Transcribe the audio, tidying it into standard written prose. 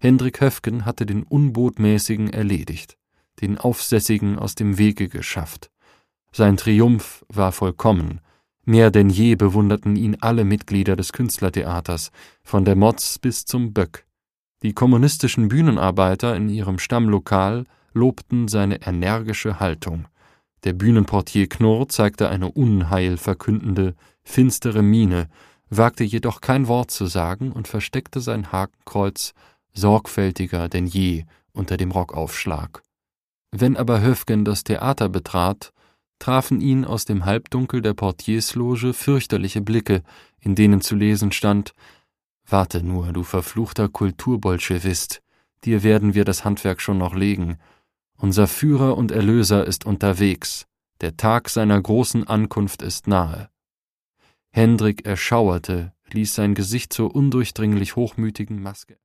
Hendrik Höfgen hatte den Unbotmäßigen erledigt, den Aufsässigen aus dem Wege geschafft. Sein Triumph war vollkommen. Mehr denn je bewunderten ihn alle Mitglieder des Künstlertheaters, von der Moz bis zum Böck. Die kommunistischen Bühnenarbeiter in ihrem Stammlokal lobten seine energische Haltung. Der Bühnenportier Knurr zeigte eine unheilverkündende, finstere Miene, wagte jedoch kein Wort zu sagen und versteckte sein Hakenkreuz sorgfältiger denn je unter dem Rockaufschlag. Wenn aber Höfgen das Theater betrat, trafen ihn aus dem Halbdunkel der Portiersloge fürchterliche Blicke, in denen zu lesen stand: »Warte nur, du verfluchter Kulturbolschewist, dir werden wir das Handwerk schon noch legen. Unser Führer und Erlöser ist unterwegs, der Tag seiner großen Ankunft ist nahe.« Hendrik erschauerte, ließ sein Gesicht zur undurchdringlich hochmütigen Maske